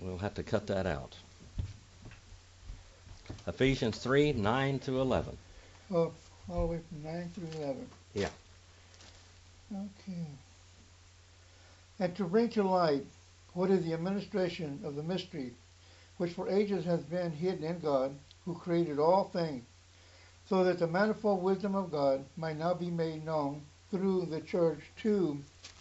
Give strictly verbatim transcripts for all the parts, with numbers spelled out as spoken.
We'll have to cut that out. Ephesians three, nine through eleven. Oh, all the way from nine through eleven. Yeah. Okay. And to bring to light what is the administration of the mystery, which for ages has been hidden in God, who created all things, so that the manifold wisdom of God might now be made known through the church to,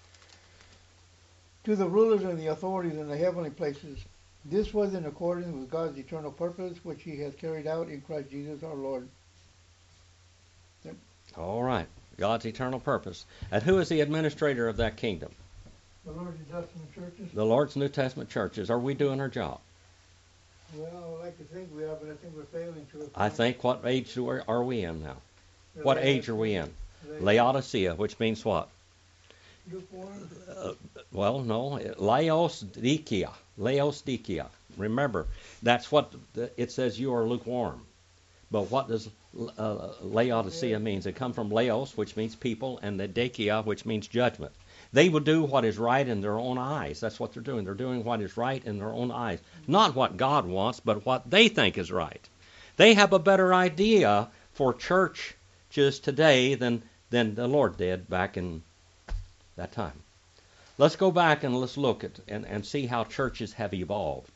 to the rulers and the authorities in the heavenly places. This was in accordance with God's eternal purpose, which he has carried out in Christ Jesus our Lord. Yep. All right. God's eternal purpose. And who is the administrator of that kingdom? The Lord's New Testament churches? The Lord's New Testament churches. Are we doing our job? Well, I like to think we are, but I think we're failing to. I think, what age do we, are we in now? The What Laod- age are we in? the- Laodicea, which means what? Lukewarm? Uh, well, no, Laodicea. Laodicea. Remember, that's what the, it says. You are lukewarm. But what does uh, Laodicea means? It comes from Laos, which means people, and the Dikia, which means judgment. They will do what is right in their own eyes. That's what they're doing. They're doing what is right in their own eyes. Not what God wants, but what they think is right. They have a better idea for churches today than, than the Lord did back in that time. Let's go back and let's look at and, and see how churches have evolved.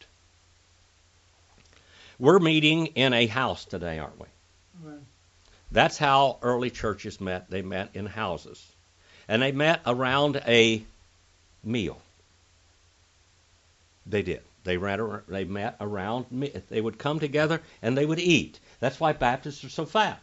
We're meeting in a house today, aren't we? Right. That's how early churches met. They met in houses. And they met around a meal. They did. They, ran, they met around, they would come together and they would eat. That's why Baptists are so fat.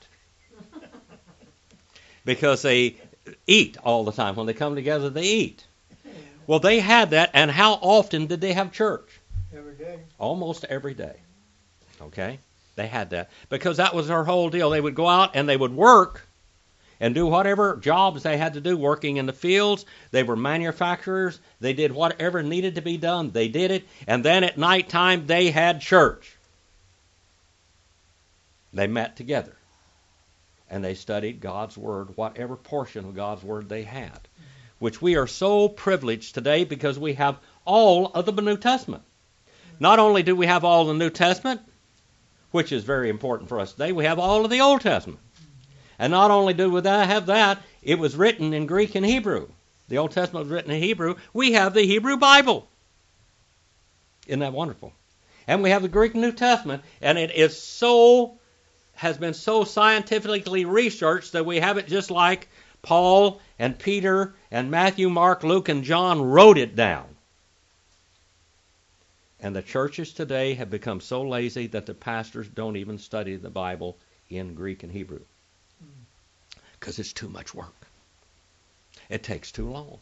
Because they eat all the time. When they come together, they eat. Well, they had that, and how often did they have church? Every day. Almost every day. Okay? They had that. Because that was their whole deal. They would go out and they would work and do whatever jobs they had to do, working in the fields. They were manufacturers. They did whatever needed to be done. They did it. And then at nighttime, they had church. They met together. And they studied God's Word, whatever portion of God's Word they had. Which we are so privileged today because we have all of the New Testament. Not only do we have all the New Testament, which is very important for us today, we have all of the Old Testament. And not only do we have that, it was written in Greek and Hebrew. The Old Testament was written in Hebrew. We have the Hebrew Bible. Isn't that wonderful? And we have the Greek New Testament, and it is so, has been so scientifically researched that we have it just like Paul and Peter and Matthew, Mark, Luke, and John wrote it down. And the churches today have become so lazy that the pastors don't even study the Bible in Greek and Hebrew. Because it's too much work. It takes too long.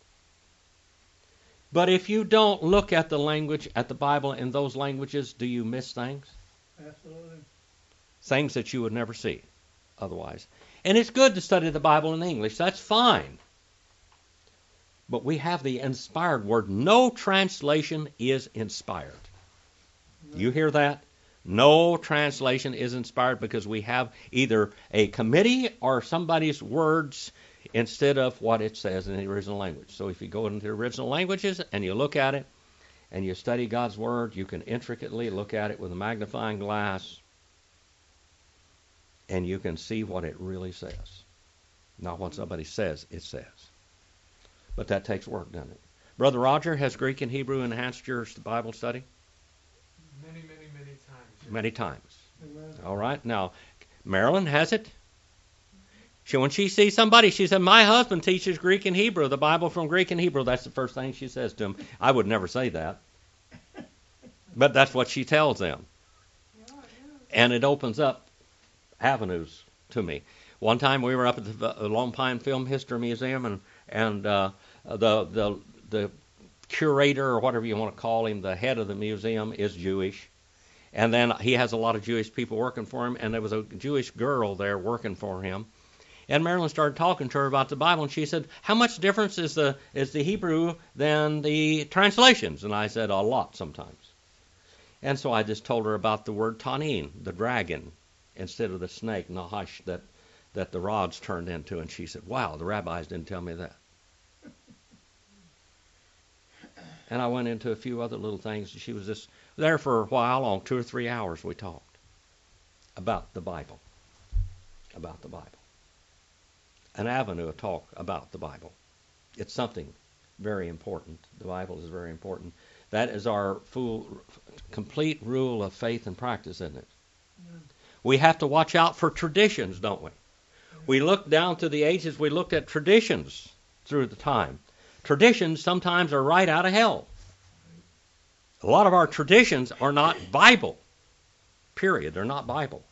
But if you don't look at the language, at the Bible in those languages, do you miss things? Absolutely. Things that you would never see otherwise. And it's good to study the Bible in English. That's fine. But we have the inspired word. No translation is inspired. You hear that? No translation is inspired because we have either a committee or somebody's words instead of what it says in the original language. So if you go into the original languages and you look at it and you study God's Word, you can intricately look at it with a magnifying glass and you can see what it really says. Not what somebody says it says. But that takes work, doesn't it? Brother Roger, has Greek and Hebrew enhanced your Bible study? Many, many, many times. Many times. Amen. All right. Now, Marilyn has it. She, when she sees somebody, she said, my husband teaches Greek and Hebrew, the Bible from Greek and Hebrew. That's the first thing she says to him. I would never say that. But that's what she tells them. And it opens up avenues to me. One time we were up at the Lone Pine Film History Museum, and and uh, the the the curator, or whatever you want to call him, the head of the museum, is Jewish. And then he has a lot of Jewish people working for him, and there was a Jewish girl there working for him. And Marilyn started talking to her about the Bible, and she said, how much difference is the is the Hebrew than the translations? And I said, a lot sometimes. And so I just told her about the word tanin, the dragon, instead of the snake, nahash, that, that the rods turned into. And she said, wow, the rabbis didn't tell me that. And I went into a few other little things. She was just there for a while, on two or three hours we talked about the Bible. About the Bible. An avenue of talk about the Bible. It's something very important. The Bible is very important. That is our full, complete rule of faith and practice, isn't it? Yeah. We have to watch out for traditions, don't we? Yeah. We look down through the ages, we looked at traditions through the time. Traditions sometimes are right out of hell. A lot of our traditions are not Bible. Period. They're not Bible.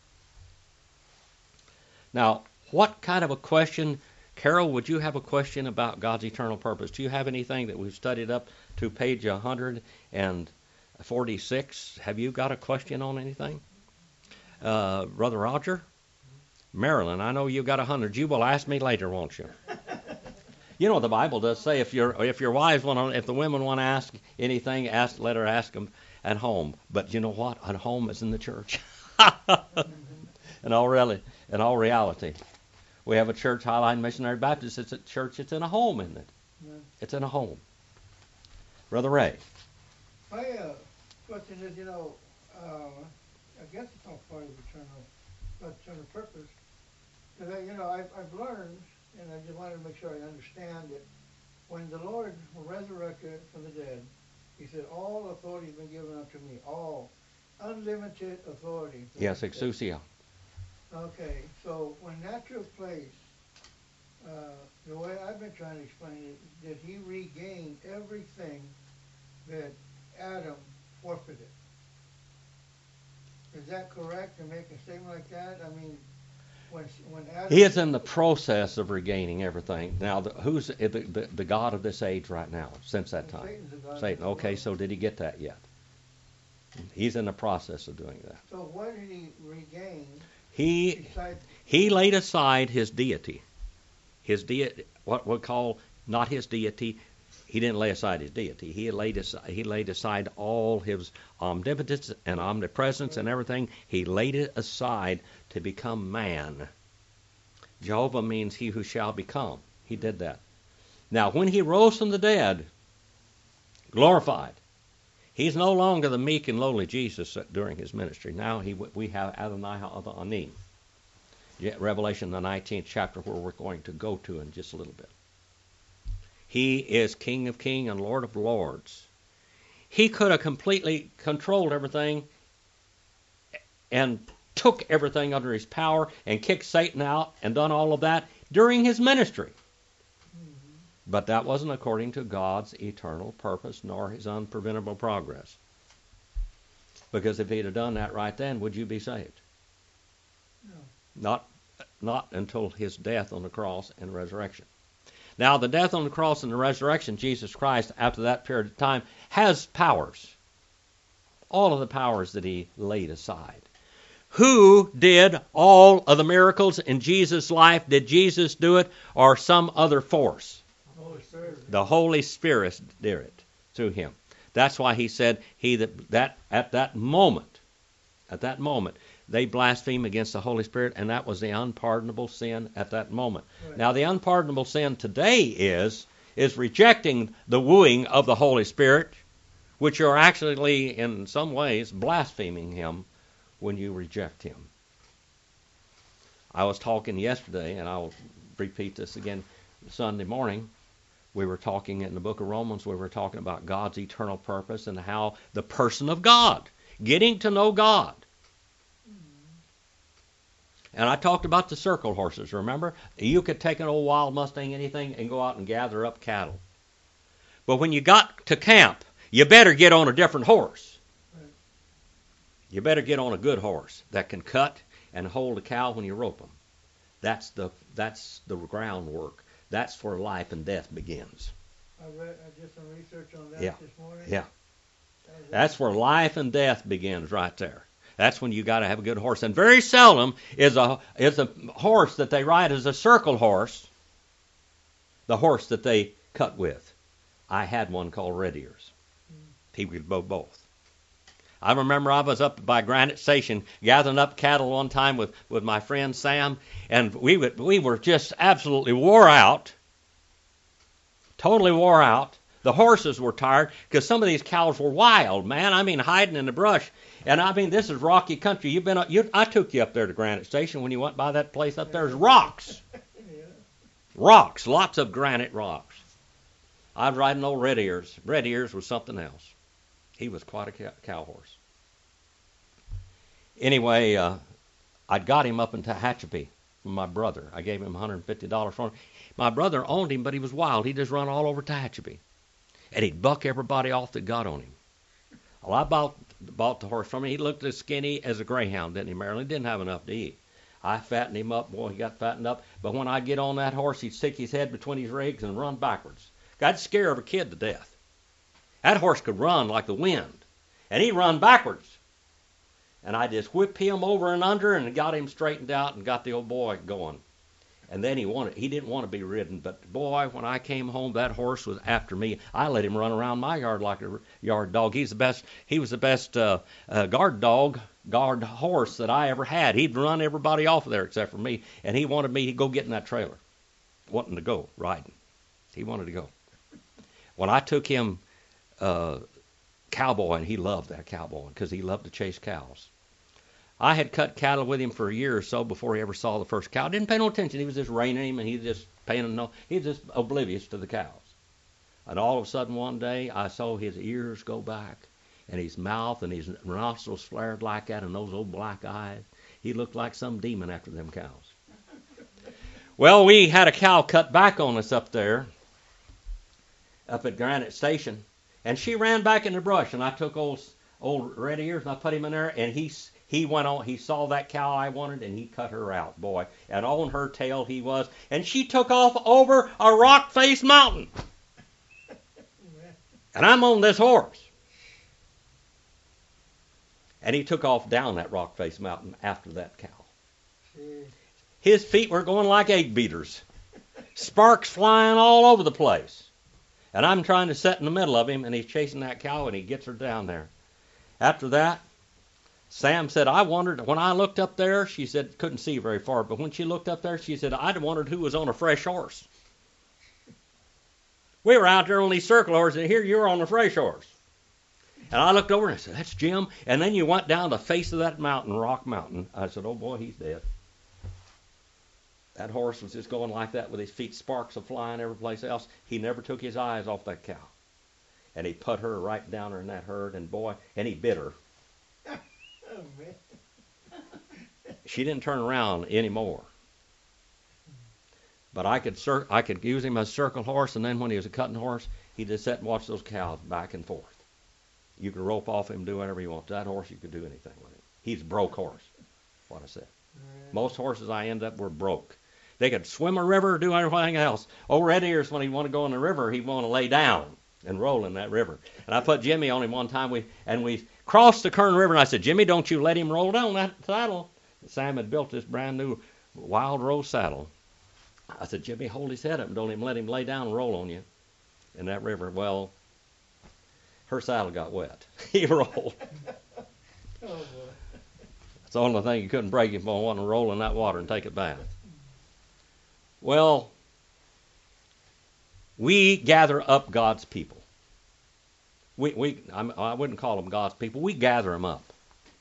Now, what kind of a question, Carol, would you have a question about God's eternal purpose? Do you have anything that we've studied up to page one hundred forty-six? Have you got a question on anything? Uh, Brother Roger? Marilyn, I know you got a hundred. You will ask me later, won't you? You know, the Bible does say if your if your wives want to, if the women want to ask anything, ask let her ask them at home. But you know what? At home is in the church. in all really, in all reality, we have a church, Highline Missionary Baptist. It's a church. It's in a home, isn't it? Yeah. It's in a home. Brother Ray. My uh, question is, you know, uh, I guess it's all part of eternal, eternal purpose. Because you know, I've, I've learned. And I just wanted to make sure I understand it. When the Lord resurrected from the dead, he said, all authority has been given unto me. All. Unlimited authority. Yes, exousia. Okay, so when that took place, uh, the way I've been trying to explain it, did he regain everything that Adam forfeited? Is that correct to make a statement like that? I mean, When, when Adam he is in the process of regaining everything. Now, the, who's the, the, the God of this age right now, since that time? Satan. Okay, so did he get that yet? He's in the process of doing that. So what did he regain? He, he laid aside his deity. His deity, what we call not his deity, he didn't lay aside his deity. He laid aside, he laid aside all his omnipotence and omnipresence and everything. He laid it aside to become man. Jehovah means he who shall become. He did that. Now, when he rose from the dead, glorified, he's no longer the meek and lowly Jesus during his ministry. Now he, we have Adonai Ha'anim. Revelation, the nineteenth chapter, where we're going to go to in just a little bit. He is King of kings and Lord of lords. He could have completely controlled everything and took everything under his power and kicked Satan out and done all of that during his ministry. Mm-hmm. But that wasn't according to God's eternal purpose nor his unpreventable progress. Because if he'd have done that right then, would you be saved? No. Not, not until his death on the cross and resurrection. Now, the death on the cross and the resurrection, Jesus Christ, after that period of time, has powers. All of the powers that he laid aside. Who did all of the miracles in Jesus' life? Did Jesus do it or some other force? Holy Spirit. The Holy Spirit did it through him. That's why he said he that, that at that moment, at that moment, they blasphemed against the Holy Spirit, and that was the unpardonable sin at that moment. Right. Now, the unpardonable sin today is is rejecting the wooing of the Holy Spirit, which you're actually, in some ways, blaspheming him when you reject him. I was talking yesterday, and I'll repeat this again Sunday morning. We were talking in the book of Romans, we were talking about God's eternal purpose and how the person of God, getting to know God. And I talked about the circle horses, remember? You could take an old wild Mustang, anything, and go out and gather up cattle. But when you got to camp, you better get on a different horse. Right. You better get on a good horse that can cut and hold a cow when you rope them. That's the that's the groundwork. That's where life and death begins. I read I did some research on that yeah. this morning. Yeah. That's where life and death begins right there. That's when you got to have a good horse. And very seldom is a is a horse that they ride as a circle horse the horse that they cut with. I had one called Red Ears. He could go both. I remember I was up by Granite Station gathering up cattle one time with, with my friend Sam, and we would, we were just absolutely wore out, totally wore out, The horses were tired because some of these cows were wild, man. I mean, hiding in the brush. And I mean, this is rocky country. You've been, you, I took you up there to Granite Station when you went by that place up there. There's rocks, rocks, lots of granite rocks. I was riding old Red Ears. Red Ears was something else. He was quite a cow, cow horse. Anyway, uh, I'd got him up in Tehachapi from my brother. I gave him one hundred fifty dollars for him. My brother owned him, but he was wild. He just run all over Tehachapi. And he'd buck everybody off that got on him. Well, I bought, bought the horse from him. He looked as skinny as a greyhound, didn't he, Marilyn? He didn't have enough to eat. I fattened him up. Boy, he got fattened up. But when I'd get on that horse, he'd stick his head between his legs and run backwards. I'd scare a kid to death. That horse could run like the wind. And he'd run backwards. And I just whipped him over and under and got him straightened out and got the old boy going. And then he wanted, he didn't want to be ridden. But boy, when I came home, that horse was after me. I let him run around my yard like a yard dog. He's the best, he was the best uh, uh, guard dog, guard horse that I ever had. He'd run everybody off of there except for me. And he wanted me to go get in that trailer, wanting to go riding. He wanted to go. When I took him uh, cowboy, and he loved that cowboy because he loved to chase cows. I had cut cattle with him for a year or so before he ever saw the first cow. Didn't pay no attention. He was just reining him, and he was just paying no. He was just oblivious to the cows. And all of a sudden one day, I saw his ears go back, and his mouth and his nostrils flared like that, and those old black eyes. He looked like some demon after them cows. Well, we had a cow cut back on us up there, up at Granite Station, and she ran back in the brush, and I took old old Red Ears and I put him in there, and he he went on. He saw that cow I wanted, and he cut her out, boy. And on her tail he was, and she took off over a rock face mountain, and I'm on this horse, and he took off down that rock face mountain after that cow. His feet were going like egg beaters, sparks flying all over the place. And I'm trying to sit in the middle of him, and he's chasing that cow, and he gets her down there. After that, Sam said, I wondered, when I looked up there, she said, couldn't see very far, but when she looked up there, she said, I'd wondered who was on a fresh horse. We were out there on these circle horses, and here you were on a fresh horse. And I looked over, and I said, that's Jim. And then you went down the face of that mountain, Rock Mountain. I said, oh, boy, he's dead. That horse was just going like that with his feet, sparks are flying every place else. He never took his eyes off that cow. And he put her right down there in that herd, and boy, and he bit her. Oh, man. She didn't turn around anymore. But I could cir- I could use him as a circle horse, and then when he was a cutting horse, he just sat and watched those cows back and forth. You could rope off him, do whatever you want. That horse, you could do anything with him. He's a broke horse, what I said. Right. Most horses I end up were broke. They could swim a river, do everything else. Old Red Ears, when he'd want to go in the river, he'd want to lay down and roll in that river. And I put Jimmy on him one time, we and we crossed the Kern River, and I said, Jimmy, don't you let him roll down that saddle. Sam had built this brand new Wild Rose saddle. I said, Jimmy, hold his head up and don't even let him lay down and roll on you in that river. Well, her saddle got wet. He rolled. Oh, boy. That's the only thing you couldn't break him for, wanting to roll in that water and take a bath. Well, we gather up God's people. We, we, I wouldn't call them God's people. We gather them up.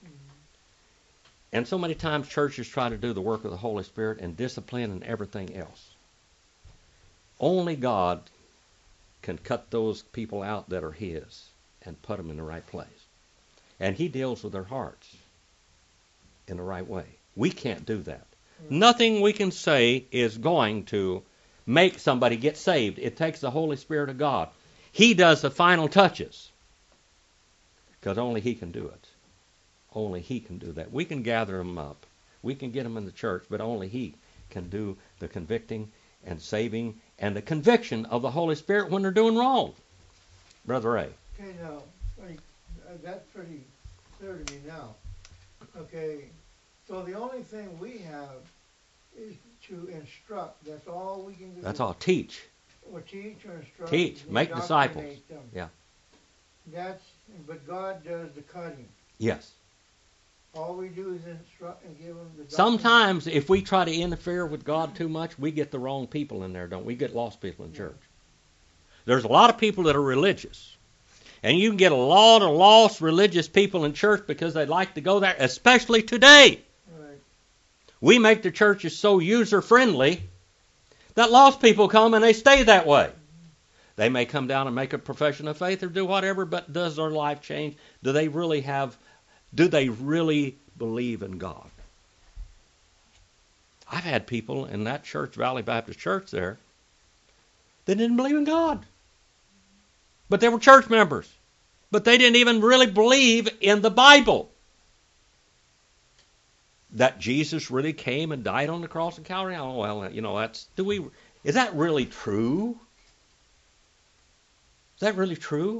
And so many times churches try to do the work of the Holy Spirit and discipline and everything else. Only God can cut those people out that are His and put them in the right place. And He deals with their hearts in the right way. We can't do that. Nothing we can say is going to make somebody get saved. It takes the Holy Spirit of God. He does the final touches because only He can do it. Only He can do that. We can gather them up. We can get them in the church, but only He can do the convicting and saving and the conviction of the Holy Spirit when they're doing wrong. Brother Ray. Okay, now, like, uh, that's pretty clear to me now. Okay, so the only thing we have is to instruct. That's all we can do. That's all. Teach. Or teach or instruct. Teach. Make disciples. Them. Yeah. That's, but God does the cutting. Yes. All we do is instruct and give them the doctrine. Sometimes if we try to interfere with God too much, we get the wrong people in there, don't we? We get lost people in church. There's a lot of people that are religious. And you can get a lot of lost religious people in church because they like to go there, especially today. Right. We make the churches so user-friendly that lost people come and they stay that way. They may come down and make a profession of faith or do whatever, but does their life change? Do they really have, do they really believe in God? I've had people in that church, Valley Baptist Church there, that didn't believe in God. But they were church members. But they didn't even really believe in the Bible. That Jesus really came and died on the cross of Calvary. Oh, well, you know, that's, do we, is that really true? Is that really true?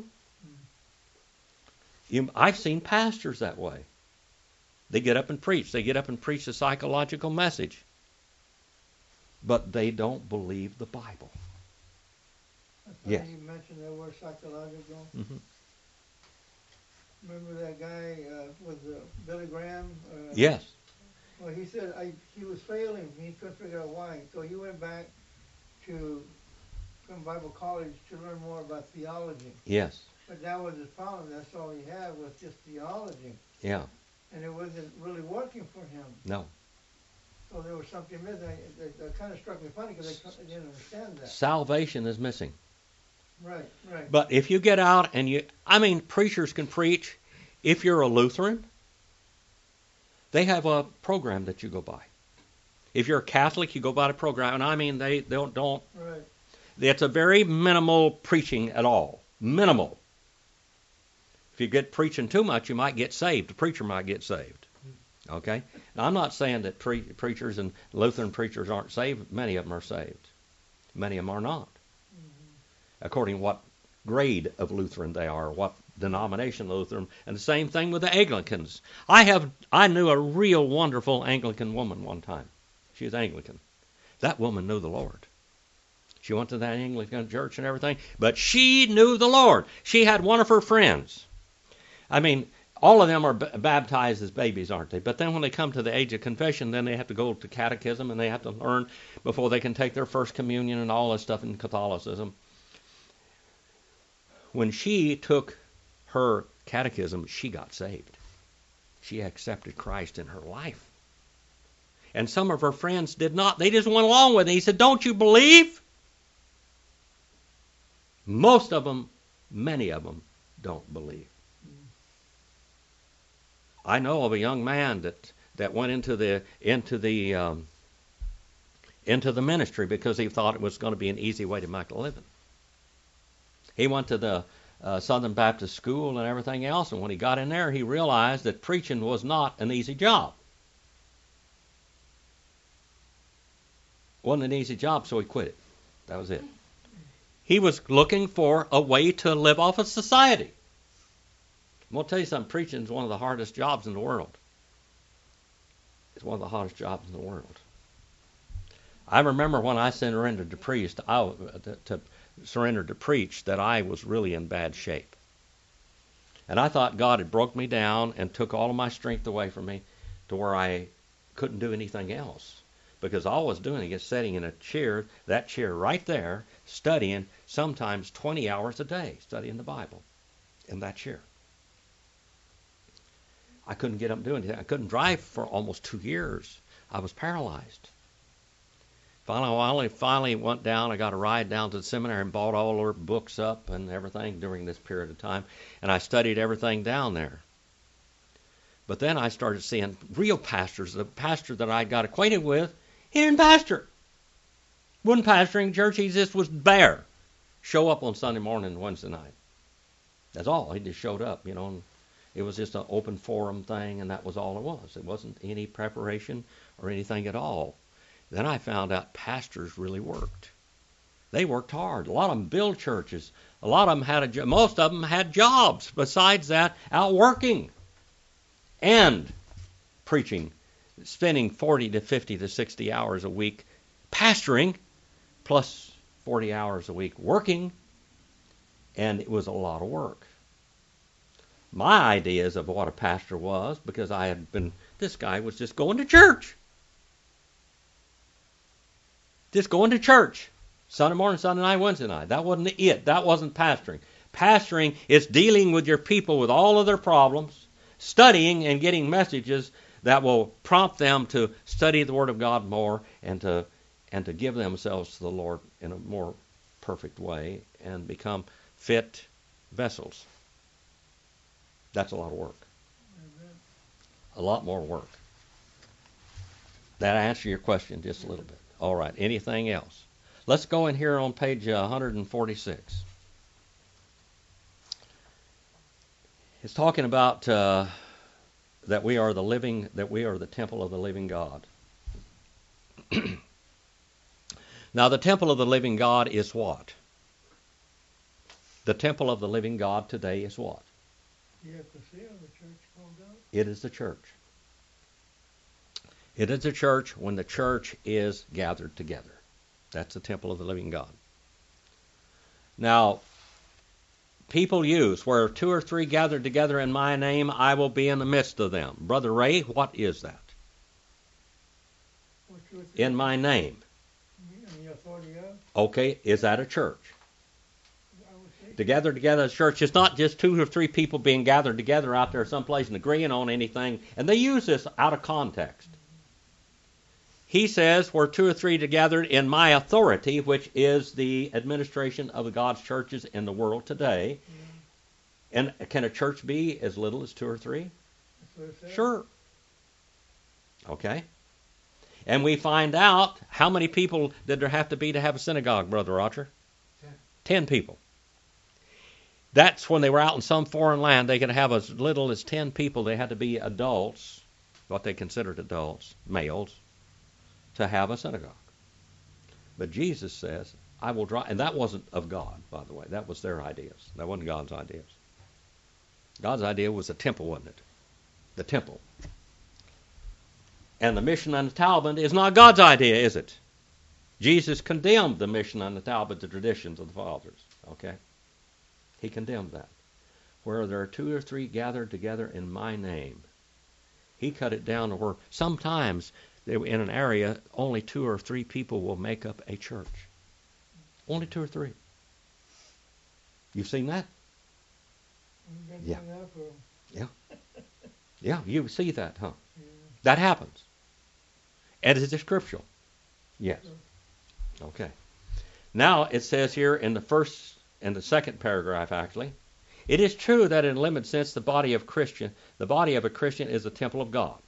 You, I've seen pastors that way. They get up and preach. They get up and preach a psychological message. But they don't believe the Bible. Yeah. Yes. You mentioned that word psychological. Mm-hmm. Remember that guy uh, with uh, Billy Graham? Uh, Yes. Well, he said I, he was failing. He couldn't figure out why. So he went back to from Bible college to learn more about theology. Yes. But that was his problem. That's all he had was just theology. Yeah. And it wasn't really working for him. No. So there was something missing. It, it, it kind of struck me funny because I didn't understand that. Salvation is missing. Right, right. But if you get out and you, I mean, preachers can preach. If you're a Lutheran, they have a program that you go by. If you're a Catholic, you go by the program. And I mean, they don't, don't. Right. It's a very minimal preaching at all. Minimal. If you get preaching too much, you might get saved. The preacher might get saved. Okay? Now, I'm not saying that pre- preachers and Lutheran preachers aren't saved. Many of them are saved. Many of them are not. Mm-hmm. According to what grade of Lutheran they are, what denomination Lutheran. And the same thing with the Anglicans. I have I knew a real wonderful Anglican woman one time. She was Anglican. That woman knew the Lord. She went to that Anglican church and everything, but she knew the Lord. She had one of her friends. I mean, all of them are b- baptized as babies, aren't they? But then when they come to the age of confession, then they have to go to catechism and they have to learn before they can take their first communion and all this stuff in Catholicism. When she took her catechism, she got saved. She accepted Christ in her life. And some of her friends did not. They just went along with it. He said, "Don't you believe?" Most of them, many of them, don't believe. I know of a young man that, that went into the into the um, into the ministry because he thought it was going to be an easy way to make a living. He went to the uh, Southern Baptist School and everything else, and when he got in there, he realized that preaching was not an easy job. Wasn't an easy job, so he quit it. That was it. He was looking for a way to live off of society. I'm going to tell you something. Preaching is one of the hardest jobs in the world. It's one of the hardest jobs in the world. I remember when I surrendered to priest, I, to, to surrender to preach, that I was really in bad shape. And I thought God had broke me down and took all of my strength away from me to where I couldn't do anything else. Because all I was doing is sitting in a chair, that chair right there, studying sometimes twenty hours a day, studying the Bible in that chair. I couldn't get up and do anything. I couldn't drive for almost two years. I was paralyzed. Finally, I finally went down. I got a ride down to the seminary and bought all our books up and everything during this period of time. And I studied everything down there. But then I started seeing real pastors. The pastor that I got acquainted with, he didn't pastor. Wasn't pastoring church. He just was there. Show up on Sunday morning and Wednesday night. That's all. He just showed up, you know. And it was just an open forum thing, and that was all it was. It wasn't any preparation or anything at all. Then I found out pastors really worked. They worked hard. A lot of them built churches. A lot of them had a job. Most of them had jobs. Besides that, out working and preaching, spending forty to fifty to sixty hours a week pastoring, plus forty hours a week working, and it was a lot of work. My ideas of what a pastor was, because I had been, this guy was just going to church. Just going to church. Sunday morning, Sunday night, Wednesday night. That wasn't it. That wasn't pastoring. Pastoring is dealing with your people with all of their problems, studying and getting messages that will prompt them to study the Word of God more and to and to give themselves to the Lord in a more perfect way and become fit vessels. That's a lot of work. A lot more work. That answer your question just a little bit. All right. Anything else? Let's go in here on page uh, one forty-six. It's talking about uh, that we are the living, that we are the temple of the living God. Now, the temple of the living God is what? The temple of the living God today is what? The ecclesia, the church called out. It is the church. It is the church when the church is gathered together. That's the temple of the living God. Now, people use, where two or three gathered together in my name, I will be in the midst of them. Brother Ray, what is that? In my name. In the authority of? Okay, is that a church? To gather together as a church, it's not just two or three people being gathered together out there someplace and agreeing on anything. And they use this out of context. He says, where two or three are gathered in my authority, which is the administration of God's churches in the world today. And can a church be as little as two or three? Sure. Okay. And we find out, how many people did there have to be to have a synagogue, Brother Roger? Ten. Ten people. That's when they were out in some foreign land, they could have as little as ten people. They had to be adults, what they considered adults, males, to have a synagogue. But Jesus says, I will draw, and that wasn't of God, by the way. That was their ideas. That wasn't God's ideas. God's idea was the temple, wasn't it? The temple. And the mission on the Talmud is not God's idea, is it? Jesus condemned the mission on the Talmud, the traditions of the fathers. Okay? He condemned that. Where there are two or three gathered together in my name. He cut it down to where sometimes in an area only two or three people will make up a church. Only two or three. You've seen that? Yeah. Yeah. Yeah, you see that, huh? That happens. And is it scriptural? Yes. Okay. Now it says here in the first and the second paragraph, actually, it is true that in a limited sense the body of Christian, the body of a Christian is the temple of God.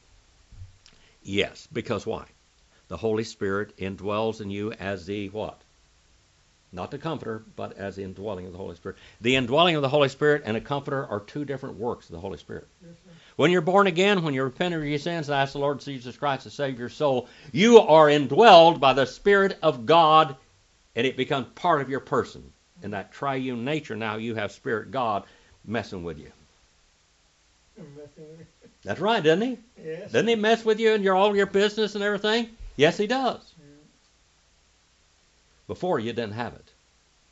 Yes, because why? The Holy Spirit indwells in you as the what? Not the comforter, but as the indwelling of the Holy Spirit. The indwelling of the Holy Spirit and a comforter are two different works of the Holy Spirit. Yes, when you're born again, when you repent of your sins and ask the Lord Jesus Christ to save your soul, you are indwelled by the Spirit of God, and it becomes part of your person. In that triune nature, now you have Spirit God messing with you. That's right, doesn't he? Yes. Doesn't he mess with you and your all your business and everything? Yes, he does. Yeah. Before you didn't have it.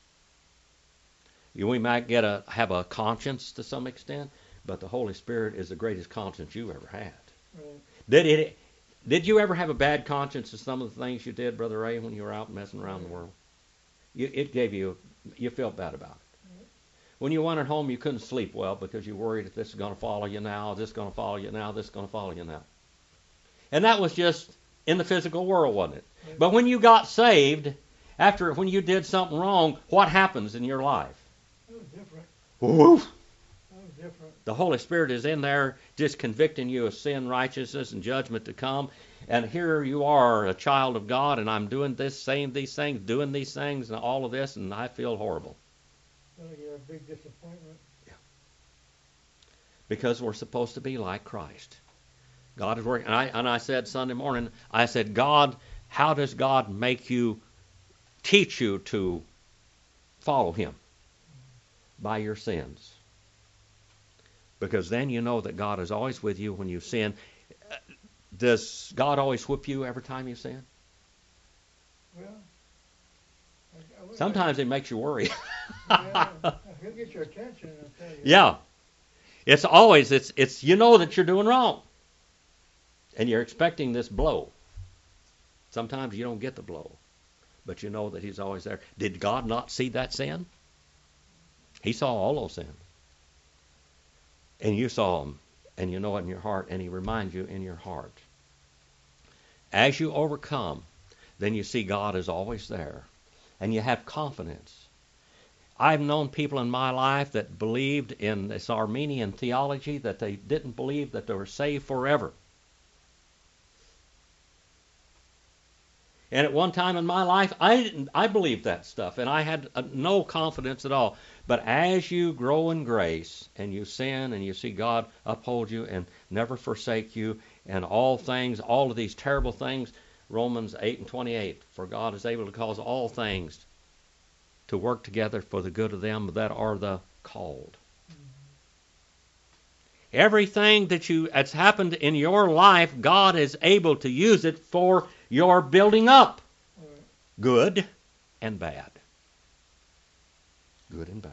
You, we might get a have a conscience to some extent, but the Holy Spirit is the greatest conscience you ever had. Right. Did it? Did you ever have a bad conscience of some of the things you did, Brother Ray, when you were out messing around the world? You, it gave you, you felt bad about it. When you went at home, you couldn't sleep well because you worried if this is going to follow you now, this is going to follow you now, this is going to follow you now. And that was just in the physical world, wasn't it? Right. But when you got saved, after when you did something wrong, what happens in your life? It was different. Woof. That was different. The Holy Spirit is in there just convicting you of sin, righteousness, and judgment to come. And here you are, a child of God, and I'm doing this, saying these things, doing these things, and all of this, and I feel horrible. Well, you're a big disappointment. Yeah. Because we're supposed to be like Christ. God is working. And I, and I said Sunday morning, I said, God, how does God make you, teach you to follow Him? By your sins. Because then you know that God is always with you when you sin. Does God always whip you every time you sin? Well, I, I sometimes it makes you worry. Yeah, he'll get your attention, I'll tell you. Yeah. It's always, it's, it's, you know that you're doing wrong. And you're expecting this blow. Sometimes you don't get the blow. but you know that he's always there. Did God not see that sin? He saw all those sins. And you saw them, and you know it in your heart, and he reminds you in your heart. As you overcome, then you see God is always there, and you have confidence. I've known people in my life that believed in this Armenian theology, that they didn't believe that they were saved forever. And at one time in my life, I didn't, I believed that stuff, and I had uh, no confidence at all. But as you grow in grace, and you sin, and you see God uphold you and never forsake you, and all things, all of these terrible things, Romans eight and twenty-eight, for God is able to cause all things to work together for the good of them that are the called. Mm-hmm. Everything that you that's happened in your life, God is able to use it for your building up. Right. Good and bad. Good and bad.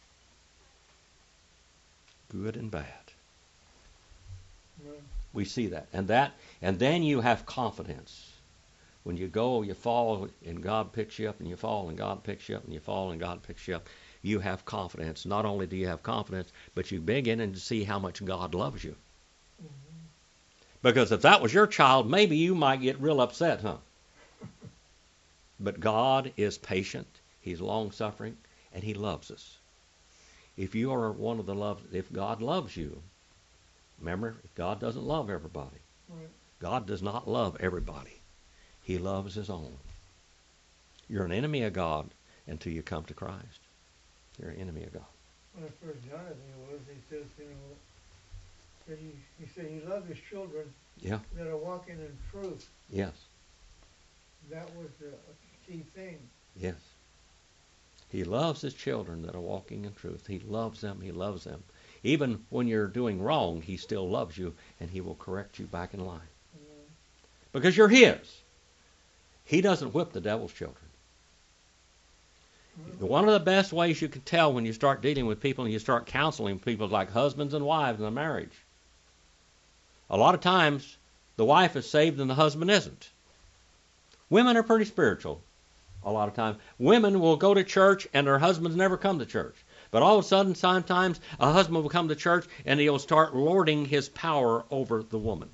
Good and bad. Right. We see that. And that and then you have confidence. When you go, you fall, and God picks you up, and you fall, and God picks you up, and you fall, and God picks you up. You have confidence. Not only do you have confidence, but you begin to see how much God loves you. Mm-hmm. Because if that was your child, maybe you might get real upset, huh? But God is patient. He's long-suffering, and he loves us. If you are one of the loved, if God loves you, remember, God doesn't love everybody. Right. God does not love everybody. He loves his own. You're an enemy of God until you come to Christ. You're an enemy of God. When I first Jonathan was, he says, you know, that he, he said he loved his children yeah. that are walking in truth. Yes. That was the key thing. Yes. He loves his children that are walking in truth. He loves them. He loves them. Even when you're doing wrong, he still loves you, and he will correct you back in line. Mm-hmm. Because you're his. He doesn't whip the devil's children. Mm-hmm. One of the best ways you can tell when you start dealing with people and you start counseling people like husbands and wives in a marriage, a lot of times the wife is saved and the husband isn't. Women are pretty spiritual a lot of times. Women will go to church and their husbands never come to church. But all of a sudden, sometimes a husband will come to church and he'll start lording his power over the woman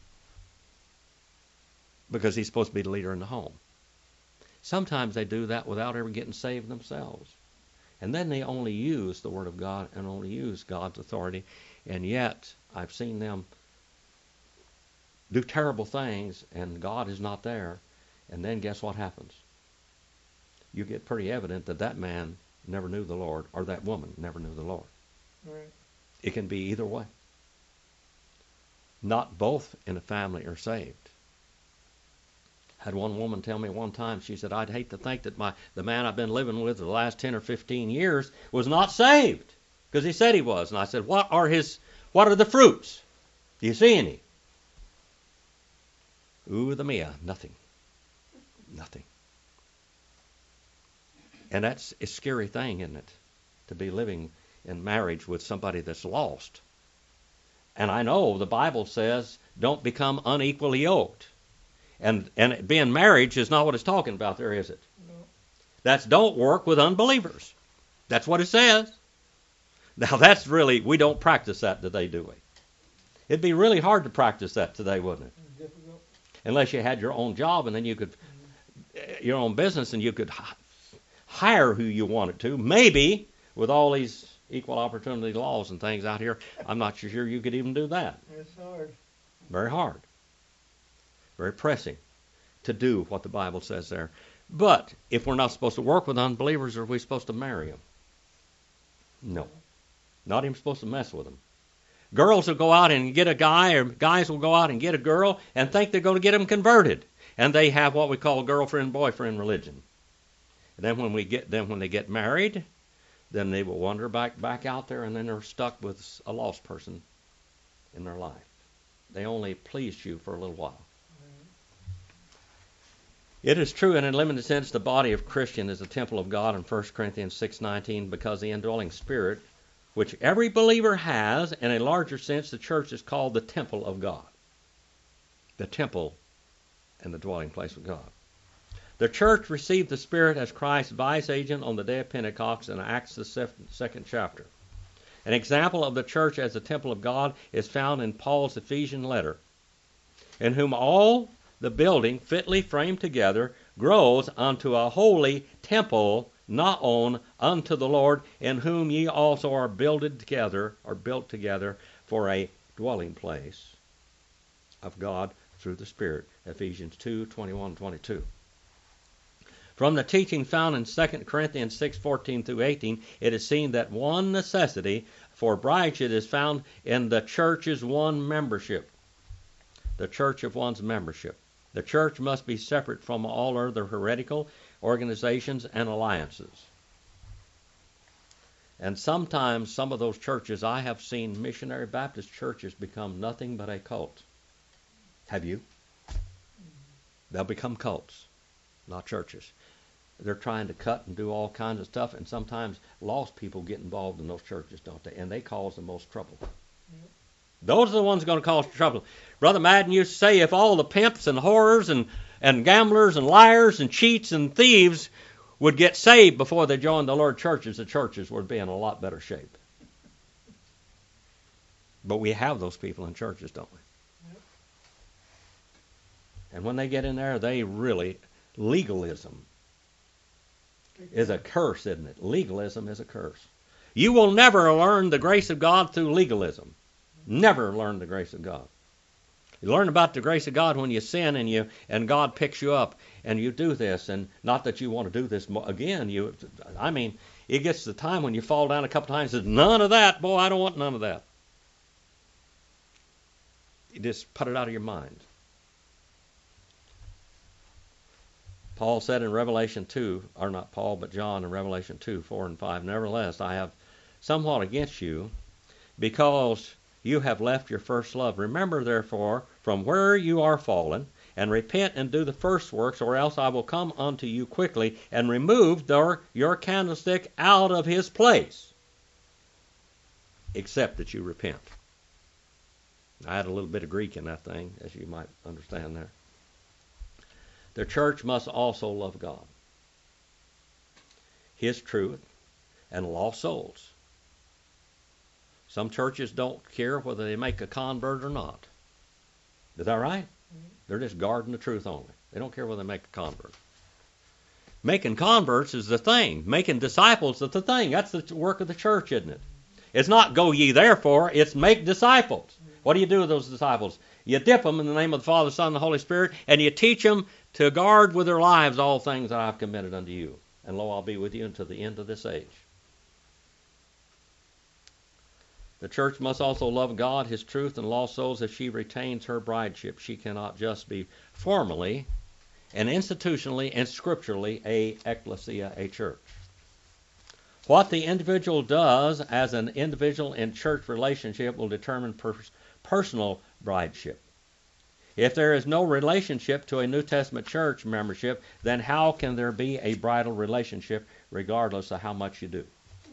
because he's supposed to be the leader in the home. Sometimes they do that without ever getting saved themselves. And then they only use the Word of God and only use God's authority. And yet, I've seen them do terrible things, and God is not there. And then guess what happens? You get pretty evident that that man never knew the Lord, or that woman never knew the Lord. Right. It can be either way. Not both in a family are saved. Had one woman tell me one time, she said, I'd hate to think that my the man I've been living with for the last ten or fifteen years was not saved, because he said he was. And I said, what are his, what are the fruits? Do you see any? Ooh, the Mia, nothing. Nothing. And that's a scary thing, isn't it? To be living in marriage with somebody that's lost. And I know the Bible says, don't become unequally yoked. And and being marriage is not what it's talking about there, is it? No. That's don't work with unbelievers. That's what it says. Now that's really, we don't practice that today, do we? It'd be really hard to practice that today, wouldn't it? It's difficult. Unless you had your own job and then you could, mm-hmm. your own business, and you could h- hire who you wanted to. Maybe with all these equal opportunity laws and things out here, I'm not sure you could even do that. It's hard. Very hard. Very pressing to do what the Bible says there. But if we're not supposed to work with unbelievers, are we supposed to marry them? No. Not even supposed to mess with them. Girls will go out and get a guy, or guys will go out and get a girl and think they're going to get them converted. And they have what we call girlfriend-boyfriend religion. And then when we get them, when they get married, then they will wander back, back out there, and then they're stuck with a lost person in their life. They only pleased you for a little while. It is true in a limited sense the body of Christian is the temple of God in First Corinthians six nineteen, because the indwelling spirit, which every believer has, in a larger sense, the church is called the temple of God. The temple and the dwelling place of God. The church received the Spirit as Christ's vice agent on the day of Pentecost in Acts the second chapter. An example of the church as the temple of God is found in Paul's Ephesian letter, in whom all the building fitly framed together grows unto a holy temple, not owned, unto the Lord, in whom ye also are builded together, or built together, for a dwelling place of God through the Spirit. Ephesians two, twenty-one, twenty-two. From the teaching found in Second Corinthians six, fourteen through eighteen, it is seen that one necessity for brideship is found in the church's one membership. The church of one's membership. The church must be separate from all other heretical organizations and alliances. And sometimes some of those churches, I have seen missionary Baptist churches become nothing but a cult. Have you? They'll become cults, not churches. They're trying to cut and do all kinds of stuff, and sometimes lost people get involved in those churches, don't they? And they cause the most trouble. Yep. Those are the ones going to cause trouble. Brother Madden used to say, if all the pimps and whores and, and gamblers and liars and cheats and thieves would get saved before they joined the Lord churches, the churches would be in a lot better shape. But we have those people in churches, don't we? Yep. And when they get in there, they really, legalism is a curse, isn't it? Legalism is a curse. You will never learn the grace of God through legalism. Never learn the grace of God. You learn about the grace of God when you sin and you and God picks you up and you do this, and not that you want to do this again. You, I mean, it gets to the time when you fall down a couple times and says, none of that, boy, I don't want none of that. You just put it out of your mind. Paul said in Revelation two, or not Paul, but John in Revelation two, four and five, nevertheless, I have somewhat against you, because you have left your first love. Remember, therefore, from where you are fallen, and repent and do the first works, or else I will come unto you quickly, and remove your, your candlestick out of his place, except that you repent. I had a little bit of Greek in that thing, as you might understand there. The church must also love God, His truth, and lost souls. Some churches don't care whether they make a convert or not. Is that right? Mm-hmm. They're just guarding the truth only. They don't care whether they make a convert. Making converts is the thing. Making disciples is the thing. That's the work of the church, isn't it? It's not go ye therefore, it's make disciples. Mm-hmm. What do you do with those disciples? You dip them in the name of the Father, Son, and the Holy Spirit, and you teach them to guard with their lives all things that I've committed unto you. And lo, I'll be with you until the end of this age. The church must also love God, His truth, and lost souls. If she retains her brideship, she cannot just be formally and institutionally and scripturally a ecclesia, a church. What the individual does as an individual in church relationship will determine per- personal brideship. If there is no relationship to a New Testament church membership, then how can there be a bridal relationship regardless of how much you do?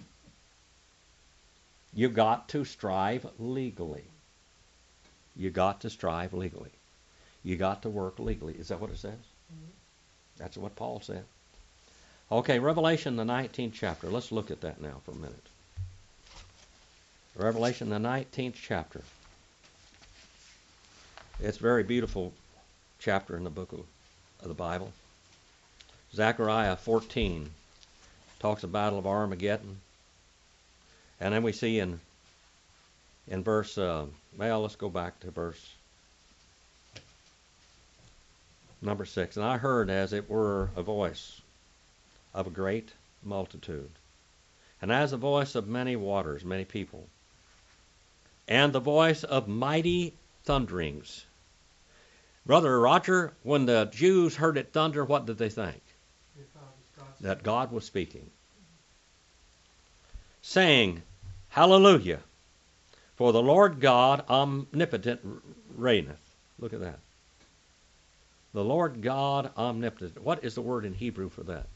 You got to strive legally. You got to strive legally. You got to work legally. Is that what it says? Mm-hmm. That's what Paul said. Okay, Revelation, the nineteenth chapter. Let's look at that now for a minute. Revelation, the nineteenth chapter. It's a very beautiful chapter in the book of, of the Bible. Zechariah fourteen talks about the Battle of Armageddon. And then we see in in verse, uh, well, let's go back to verse number six. And I heard as it were a voice of a great multitude, and as the voice of many waters, many people, and the voice of mighty thunderings. Brother Roger, when the Jews heard it thunder, what did they think? They thought it was God. That God was speaking. Saying, Hallelujah, for the Lord God omnipotent reigneth. Look at that. The Lord God omnipotent. What is the word in Hebrew for that?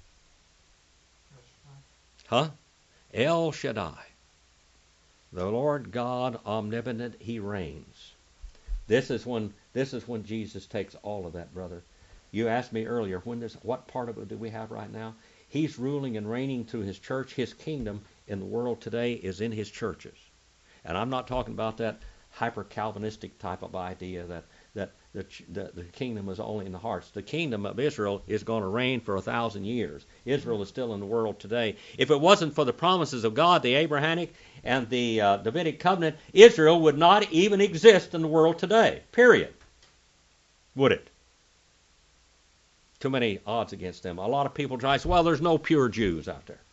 Huh? El Shaddai. The Lord God omnipotent, He reigns. This is when this is when Jesus takes all of that, brother. You asked me earlier, when does, what part of it do we have right now? He's ruling and reigning through his church. His kingdom in the world today is in his churches. And I'm not talking about that hyper-Calvinistic type of idea that, that the, the, the kingdom is only in the hearts. The kingdom of Israel is going to reign for a thousand years. Israel is still in the world today. If it wasn't for the promises of God, the Abrahamic and the uh, Davidic covenant, Israel would not even exist in the world today, period. Would it? Too many odds against them. A lot of people try to say, well, there's no pure Jews out there.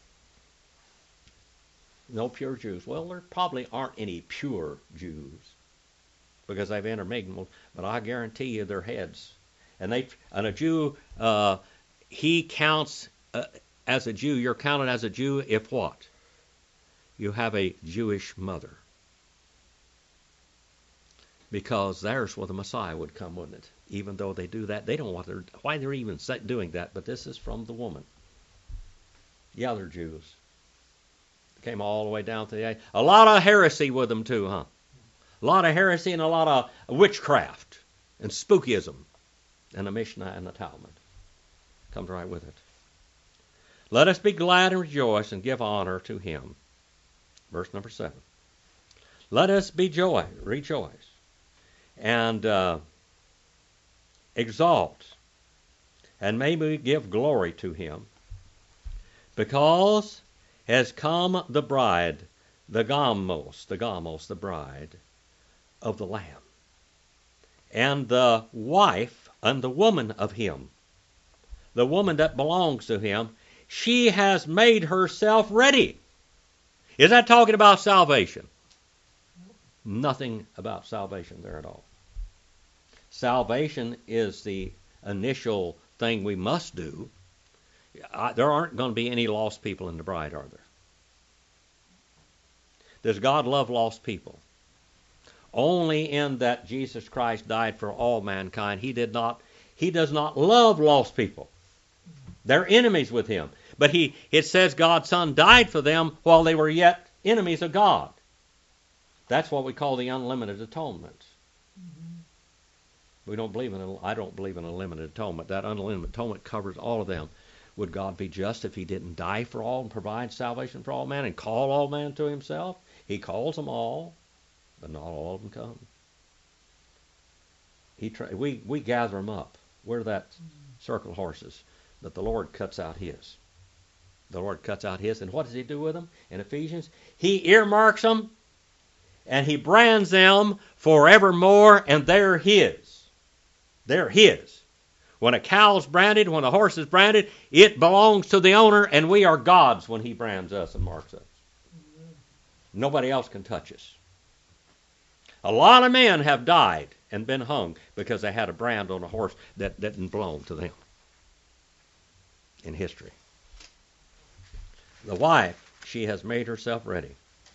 No pure Jews. Well, there probably aren't any pure Jews because they've intermingled, but I guarantee you they're heads. And they, and a Jew, uh, he counts uh, as a Jew. You're counted as a Jew if what? You have a Jewish mother. Because there's where the Messiah would come, wouldn't it? Even though they do that, they don't want their, why they're even doing that, but this is from the woman. Yeah, they're Jews. Came all the way down to the, a lot of heresy with them too, huh? A lot of heresy and a lot of witchcraft and spookism. And the Mishnah and the Talmud comes right with it. Let us be glad and rejoice and give honor to him. Verse number seven. Let us be joy, rejoice, and uh, exalt, and may we give glory to him, because has come the bride, the gamos, the gamos, the bride of the Lamb, and the wife and the woman of him, the woman that belongs to him, she has made herself ready. Is that talking about salvation? Nothing about salvation there at all. Salvation is the initial thing we must do. I, there aren't going to be any lost people in the bride, are there? Does God love lost people? Only in that Jesus Christ died for all mankind. He did not. He does not love lost people. They're enemies with him. But he, it says God's Son died for them while they were yet enemies of God. That's what we call the unlimited atonement. We don't believe in. I don't believe in a limited atonement. That unlimited atonement covers all of them. Would God be just if he didn't die for all and provide salvation for all men and call all men to himself? He calls them all, but not all of them come. He tra- we, we gather them up. We're that circle horses, but the Lord cuts out his. The Lord cuts out his, and what does he do with them? In Ephesians, he earmarks them, and he brands them forevermore, and they're his. They're his. When a cow's branded, when a horse is branded, it belongs to the owner, and we are God's when he brands us and marks us. Nobody else can touch us. A lot of men have died and been hung because they had a brand on a horse that didn't belong to them in history. The wife, she has made herself ready.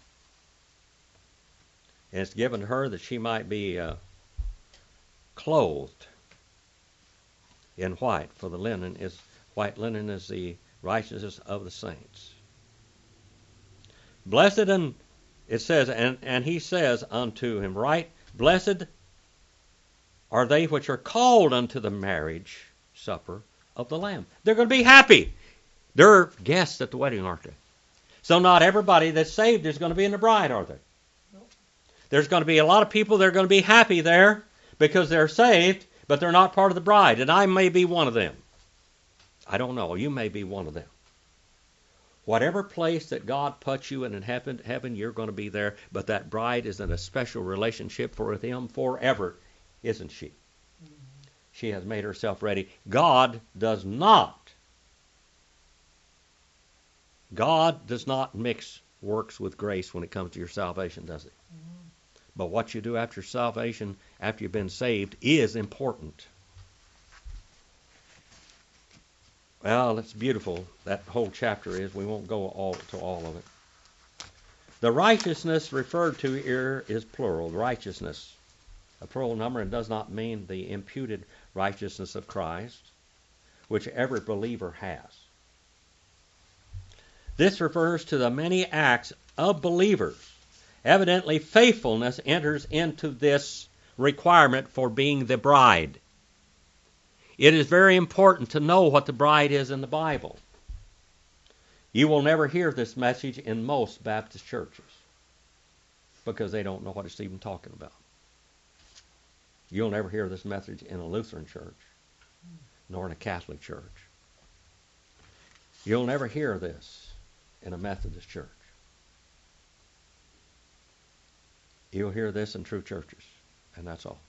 And it's given to her that she might be uh, clothed in white, for the linen is white linen is the righteousness of the saints. Blessed, and it says, and, and he says unto him, right, blessed are they which are called unto the marriage supper of the Lamb. They're going to be happy. They're guests at the wedding, aren't they? So not everybody that's saved is going to be in the bride, are they? Nope. There's going to be a lot of people that are going to be happy there because they're saved, but they're not part of the bride, and I may be one of them. I don't know. You may be one of them. Whatever place that God puts you in in heaven, heaven, you're going to be there, but that bride is in a special relationship with him forever, isn't she? Mm-hmm. She has made herself ready. God does not. God does not mix works with grace when it comes to your salvation, does he? Mm-hmm. But what you do after salvation, after you've been saved, is important. Well, it's beautiful. That whole chapter is. We won't go all to all of it. The righteousness referred to here is plural. Righteousness, a plural number, and does not mean the imputed righteousness of Christ, which every believer has. This refers to the many acts of believers. Evidently, faithfulness enters into this requirement for being the bride. It is very important to know what the bride is in the Bible. You will never hear this message in most Baptist churches because they don't know what it's even talking about. You'll never hear this message in a Lutheran church, nor in a Catholic church. You'll never hear this in a Methodist church. You'll hear this in true churches, and that's all.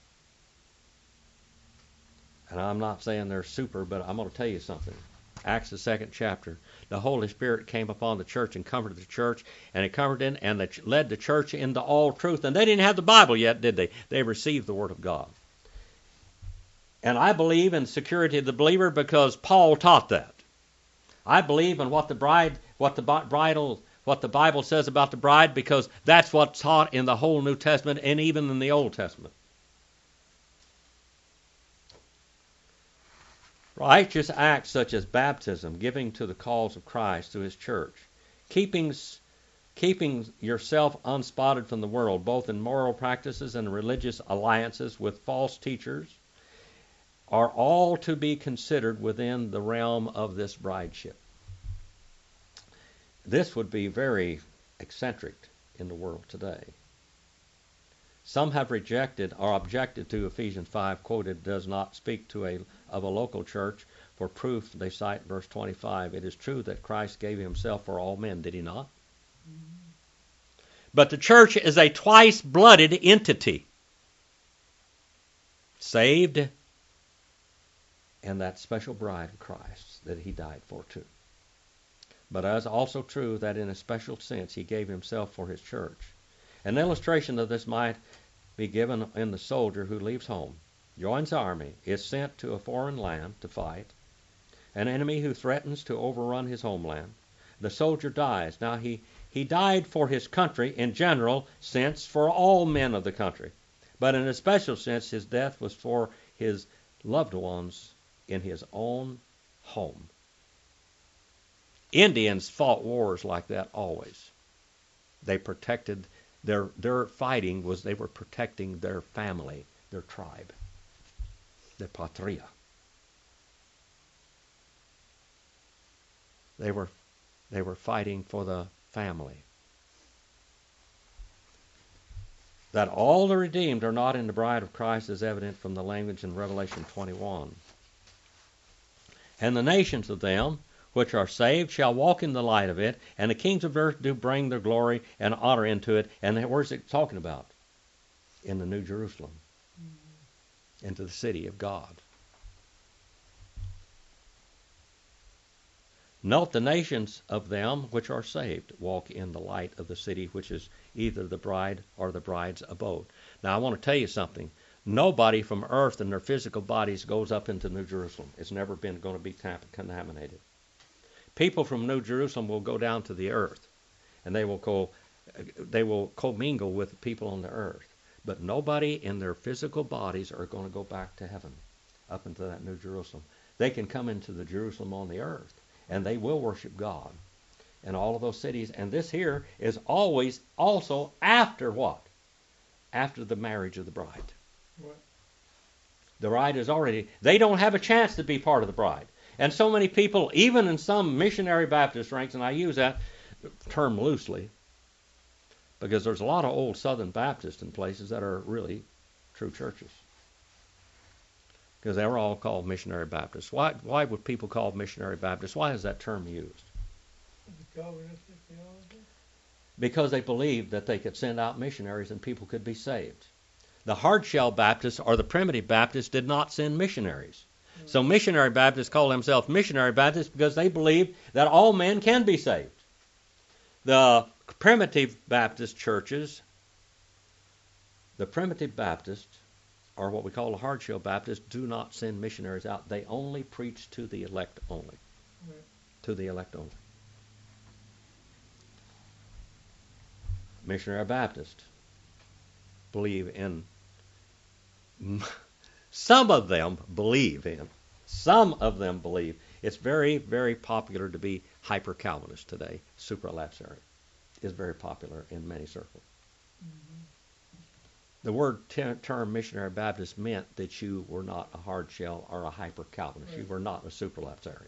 And I'm not saying they're super, but I'm going to tell you something. Acts, the second chapter, the Holy Spirit came upon the church and comforted the church, and it comforted in, and it led the church into all truth. And they didn't have the Bible yet, did they? They received the Word of God. And I believe in security of the believer because Paul taught that. I believe in what the bride, what the bridal, what the Bible says about the bride because that's what's taught in the whole New Testament and even in the Old Testament. Righteous acts such as baptism, giving to the cause of Christ to His church, keeping, keeping yourself unspotted from the world, both in moral practices and religious alliances with false teachers, are all to be considered within the realm of this brideship. This would be very eccentric in the world today. Some have rejected or objected to Ephesians five quoted does not speak to a of a local church. For proof, they cite verse twenty-five. It is true that Christ gave Himself for all men, did He not? Mm-hmm. But the church is a twice-blooded entity. Saved and that special bride of Christ that He died for too. But it is also true that in a special sense He gave Himself for His church. An illustration of this might be given in the soldier who leaves home, joins the army, is sent to a foreign land to fight, an enemy who threatens to overrun his homeland. The soldier dies. Now he, he died for his country in general sense for all men of the country. But in a special sense his death was for his loved ones in his own home. Indians fought wars like that always. They protected Their their fighting was they were protecting their family, their tribe, their patria. They were they were fighting for the family. That all the redeemed are not in the bride of Christ is evident from the language in Revelation twenty-one. And the nations of them which are saved shall walk in the light of it, and the kings of earth do bring their glory and honor into it. And where's it talking about? In the New Jerusalem, mm-hmm. into the city of God. Note the nations of them which are saved walk in the light of the city, which is either the bride or the bride's abode. Now I want to tell you something. Nobody from earth and their physical bodies goes up into New Jerusalem. It's never been going to be contaminated. People from New Jerusalem will go down to the earth, and they will co, they will commingle with people on the earth. But nobody in their physical bodies are going to go back to heaven, up into that New Jerusalem. They can come into the Jerusalem on the earth, and they will worship God in all of those cities. And this here is always also after what? After the marriage of the bride. What? The bride is already, they don't have a chance to be part of the bride. And so many people, even in some missionary Baptist ranks, and I use that term loosely, because there's a lot of old Southern Baptists in places that are really true churches. Because they were all called missionary Baptists. Why, why would people call missionary Baptists? Why is that term used? Because they believed that they could send out missionaries and people could be saved. The hard-shell Baptists or the primitive Baptists did not send missionaries. So missionary Baptists call themselves missionary Baptists because they believe that all men can be saved. The primitive Baptist churches, the primitive Baptists, or what we call the hard-shell Baptists, do not send missionaries out. They only preach to the elect only. Right. To the elect only. Missionary Baptists believe in... Some of them believe in. Some of them believe. It's very, very popular to be hyper-Calvinist today. Supralapsarian is very popular in many circles. Mm-hmm. The word ter- term missionary Baptist meant that you were not a hard shell or a hyper Calvinist. Right. You were not a superlapsarian.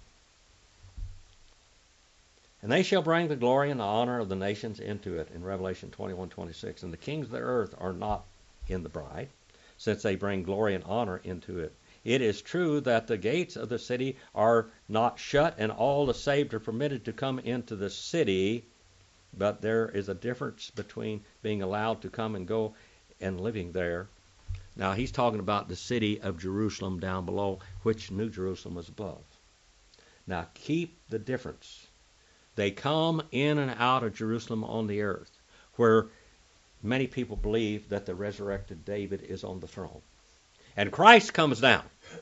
And they shall bring the glory and the honor of the nations into it, in Revelation twenty-one twenty-six. And the kings of the earth are not in the bride, since they bring glory and honor into it. It is true that the gates of the city are not shut, and all the saved are permitted to come into the city, but there is a difference between being allowed to come and go and living there. Now, he's talking about the city of Jerusalem down below, which New Jerusalem was above. Now, keep the difference. They come in and out of Jerusalem on the earth, where many people believe that the resurrected David is on the throne. And Christ comes down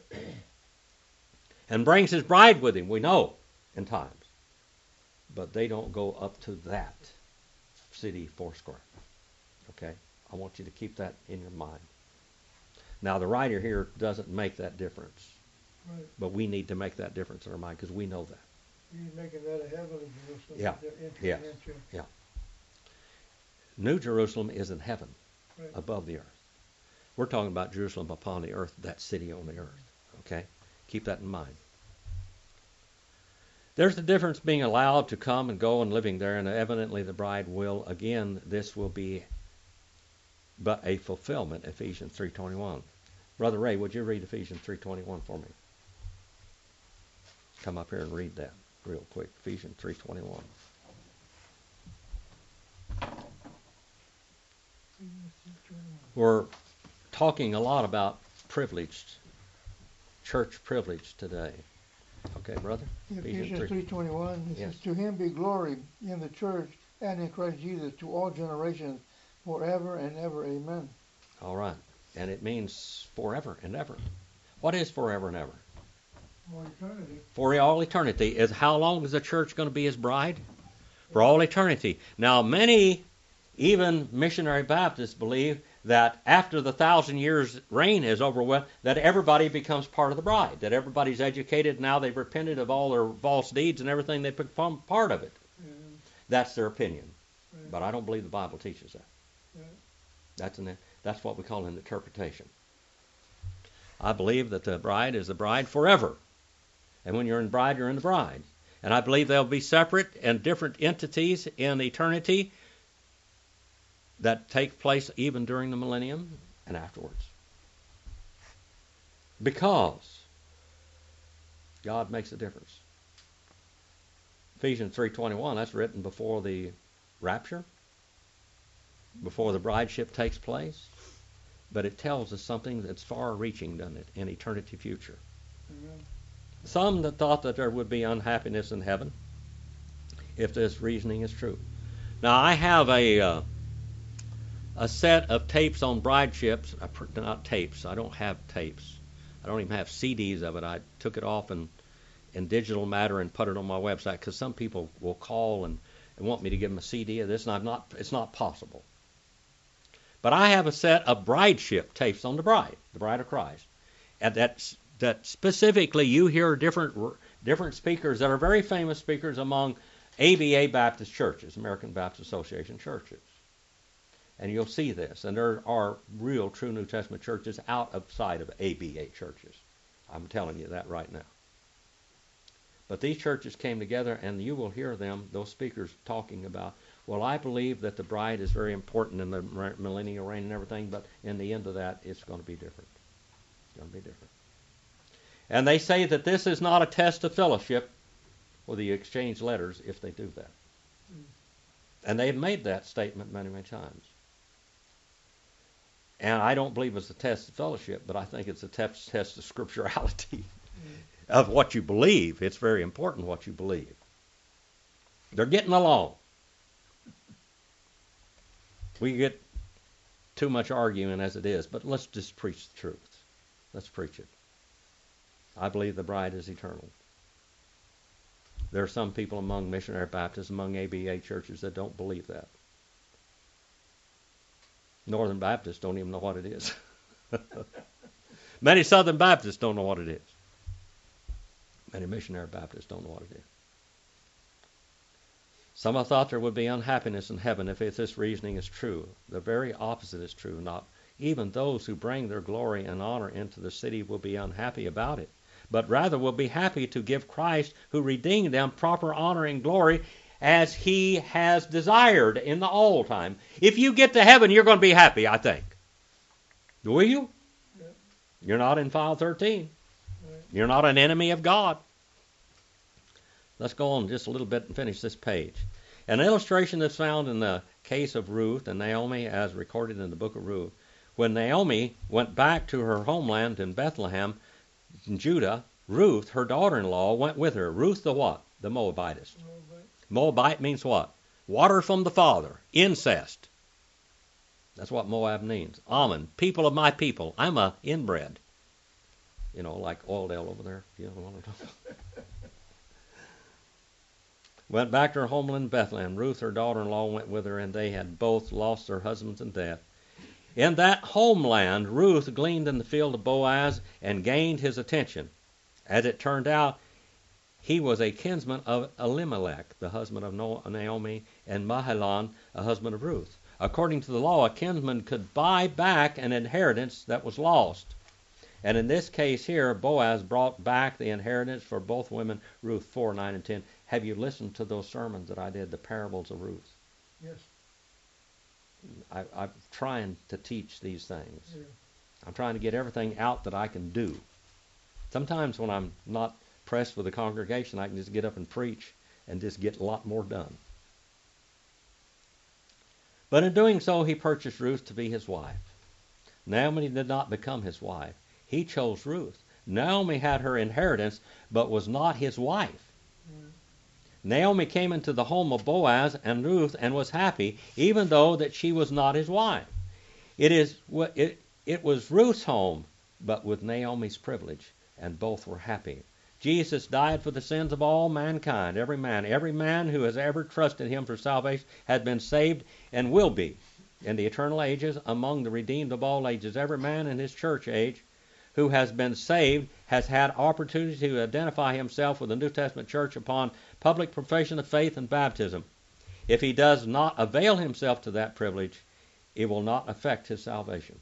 and brings his bride with him, we know, in times. But they don't go up to that city foursquare. Okay? I want you to keep that in your mind. Now, the writer here doesn't make that difference. Right. But we need to make that difference in our mind, because we know that. You're making that a heavenly Jerusalem. Yeah. They're entering Yes. into. Yeah. New Jerusalem is in heaven, Right. above the earth. We're talking about Jerusalem upon the earth, that city on the earth. Okay? Keep that in mind. There's the difference being allowed to come and go and living there, and evidently the bride will. Again, this will be but a fulfillment, Ephesians three twenty-one. Brother Ray, would you read Ephesians three twenty-one for me? Come up here and read that real quick. Ephesians three twenty-one. We're talking a lot about privileged, church privilege today. Okay, brother? Ephesians three twenty-one, it Yes. says, to him be glory in the church and in Christ Jesus to all generations, forever and ever. Amen. All right. And it means forever and ever. What is forever and ever? For eternity. For all eternity. Is how long is the church going to be his bride? For all eternity. Now, many, even missionary Baptists, believe that after the thousand years reign is over with, that everybody becomes part of the bride, that everybody's educated, now they've repented of all their false deeds and everything, they become part of it. Yeah. That's their opinion. Right. But I don't believe the Bible teaches that. Yeah. That's an, that's what we call an interpretation. I believe that the bride is the bride forever. And when you're in the bride, you're in the bride. And I believe they'll be separate and different entities in eternity that take place even during the millennium and afterwards. Because God makes a difference. Ephesians three twenty-one, that's written before the rapture, before the brideship takes place. But it tells us something that's far-reaching, doesn't it, in eternity future. Amen. Some that thought that there would be unhappiness in heaven, if this reasoning is true. Now, I have a uh, a set of tapes on brideships, not tapes, I don't have tapes. I don't even have C Ds of it. I took it off in, in digital matter and put it on my website, because some people will call and, and want me to give them a C D of this, and I'm not, it's not possible. But I have a set of brideship tapes on the bride, the bride of Christ. And that's, that specifically you hear different different speakers that are very famous speakers among A B A Baptist churches, American Baptist Association churches. And you'll see this. And there are real, true New Testament churches outside of A B A churches. I'm telling you that right now. But these churches came together, and you will hear them, those speakers, talking about, well, I believe that the bride is very important in the millennial reign and everything, but in the end of that, it's going to be different. It's going to be different. And they say that this is not a test of fellowship, or the exchange letters, if they do that. And they've made that statement many, many times. And I don't believe it's a test of fellowship, but I think it's a test, test of scripturality, mm. of what you believe. It's very important what you believe. They're getting along. We get too much arguing as it is, but let's just preach the truth. Let's preach it. I believe the bride is eternal. There are some people among missionary Baptists, among A B A churches, that don't believe that. Northern Baptists don't even know what it is. Many Southern Baptists don't know what it is. Many missionary Baptists don't know what it is. Some have thought there would be unhappiness in heaven if this reasoning is true. The very opposite is true. Not even those who bring their glory and honor into the city will be unhappy about it, but rather will be happy to give Christ, who redeemed them, proper honor and glory as he has desired in the old time. If you get to heaven, you're going to be happy, I think. Will you? Yeah. You're not in file thirteen. Right. You're not an enemy of God. Let's go on just a little bit and finish this page. An illustration that's found in the case of Ruth and Naomi as recorded in the book of Ruth. When Naomi went back to her homeland in Bethlehem, in Judah, Ruth, her daughter-in-law, went with her. Ruth the what? The Moabitess. Moabite. Moabite means what? Water from the father. Incest. That's what Moab means. Ammon, people of my people. I'm a inbred. You know, like Oildale over there. You know what I'm talking about? Went back to her homeland Bethlehem. Ruth, her daughter-in-law, went with her, and they had both lost their husbands in death. In that homeland, Ruth gleaned in the field of Boaz and gained his attention. As it turned out, he was a kinsman of Elimelech, the husband of Naomi, and Mahlon, a husband of Ruth. According to the law, a kinsman could buy back an inheritance that was lost. And in this case here, Boaz brought back the inheritance for both women, Ruth four, nine, and ten. Have you listened to those sermons that I did, the parables of Ruth? Yes. I, I'm trying to teach these things. Yeah. I'm trying to get everything out that I can do. Sometimes when I'm not pressed with the congregation, I can just get up and preach and just get a lot more done. But in doing so, he purchased Ruth to be his wife. Naomi did not become his wife. He chose Ruth. Naomi had her inheritance, but was not his wife. Mm. Naomi came into the home of Boaz and Ruth and was happy, even though that she was not his wife. It is it, it was Ruth's home, but with Naomi's privilege, and both were happy. Jesus died for the sins of all mankind. Every man, every man who has ever trusted him for salvation has been saved and will be in the eternal ages among the redeemed of all ages. Every man in his church age who has been saved has had opportunity to identify himself with the New Testament church upon public profession of faith and baptism. If he does not avail himself to that privilege, it will not affect his salvation,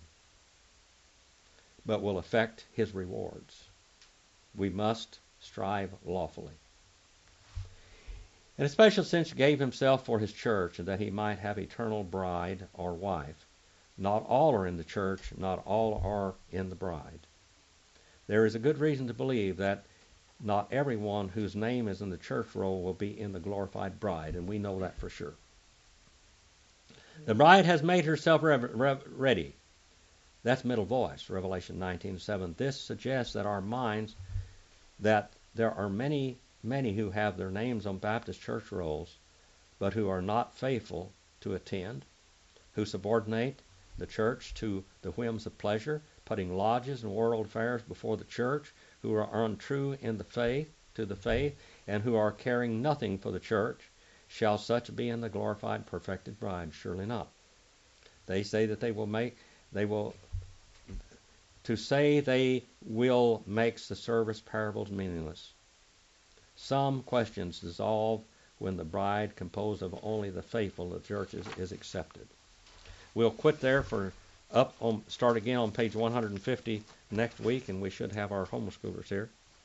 but will affect his rewards. We must strive lawfully. In a special sense, gave himself for his church, and that he might have eternal bride or wife. Not all are in the church, not all are in the bride. There is a good reason to believe that not everyone whose name is in the church roll will be in the glorified bride, and we know that for sure. The bride has made herself rev- rev- ready. That's middle voice, Revelation nineteen seven. This suggests that our minds, that there are many, many who have their names on Baptist church rolls, but who are not faithful to attend, who subordinate the church to the whims of pleasure, putting lodges and world affairs before the church, who are untrue in the faith, to the faith, and who are caring nothing for the church. Shall such be in the glorified, perfected bride? Surely not. They say that they will make, they will, to say they will makes the service parables meaningless. Some questions dissolve when the bride composed of only the faithful of the church is, is accepted. We'll quit there for up on, start again on page one hundred fifty next week, and we should have our homeschoolers here.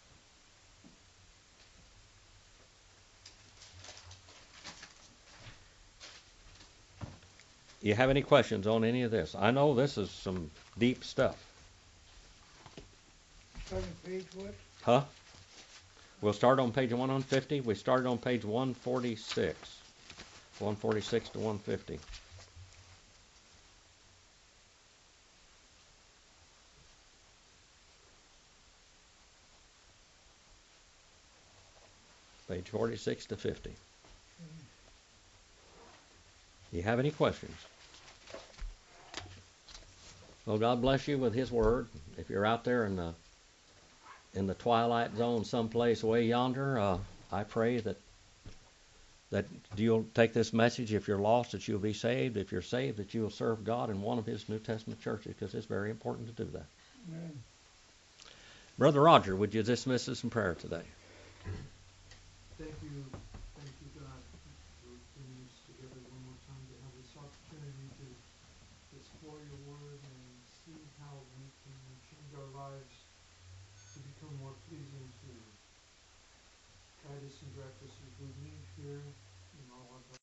You have any questions on any of this? I know this is some deep stuff. Starting page what? Huh? We'll start on page one hundred fifty. We started on page one forty-six. one forty-six to one fifty. Page forty-six to fifty. Do you have any questions? Well, God bless you with His Word. If you're out there in the in the twilight zone someplace way yonder, uh, I pray that that you'll take this message. If you're lost, that you'll be saved. If you're saved, that you'll serve God in one of His New Testament churches, because it's very important to do that. Amen. Brother Roger, would you dismiss us in prayer today? Thank you, thank you, God, for practices we need here in all of our